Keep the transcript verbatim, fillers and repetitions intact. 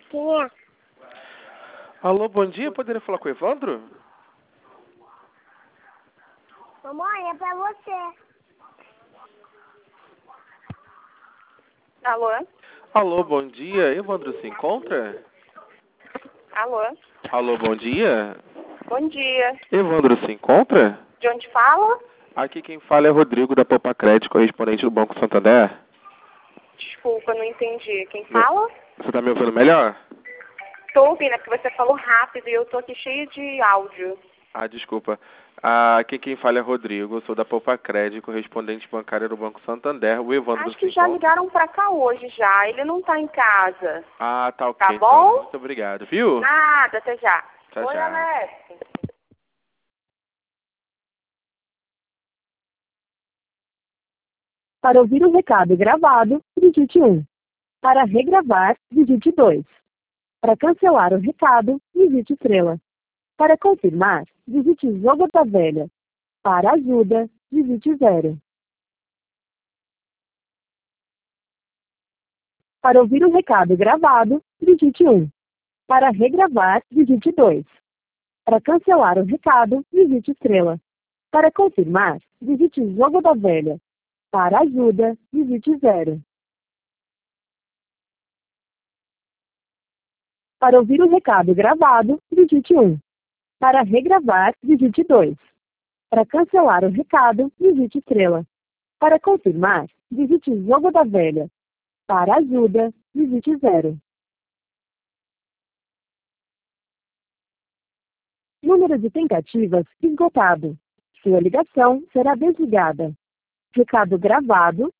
Quem é? Alô, bom dia. Poderia falar com o Evandro? Mamãe, é pra você. Alô? Alô, bom dia. Evandro se encontra? Alô? Alô, bom dia. Bom dia. Evandro se encontra? De onde fala? Aqui quem fala é Rodrigo da Poupa Crédito, correspondente do Banco Santander. Desculpa, não entendi. Quem fala? Você tá me ouvindo melhor? Tô ouvindo, é porque você falou rápido e eu tô aqui cheio de áudio. Ah, desculpa. Ah, aqui quem fala é Rodrigo, eu sou da Poupa Crédito, correspondente bancária do Banco Santander. O Evandro Acho se que já encontra? ligaram pra cá hoje já. Ele não tá em casa. Ah, tá ok. Tá então. bom? Muito obrigado, viu? Nada, até já. Tchau, Oi, tchau. Alex. Para ouvir o recado gravado, digite um. Para regravar, digite dois. Para cancelar o recado, digite estrela. Para confirmar, digite jogo da velha. Para ajuda, digite zero. Para ouvir o recado gravado, digite um. Para regravar, digite dois. Para cancelar o recado, digite estrela. Para confirmar, digite jogo da velha. Para ajuda, digite zero. Para ouvir o recado gravado, digite um. Para regravar, digite dois. Para cancelar o recado, digite estrela. Para confirmar, digite jogo da velha. Para ajuda, digite zero. Número de tentativas esgotado. Sua ligação será desligada. Recado gravado,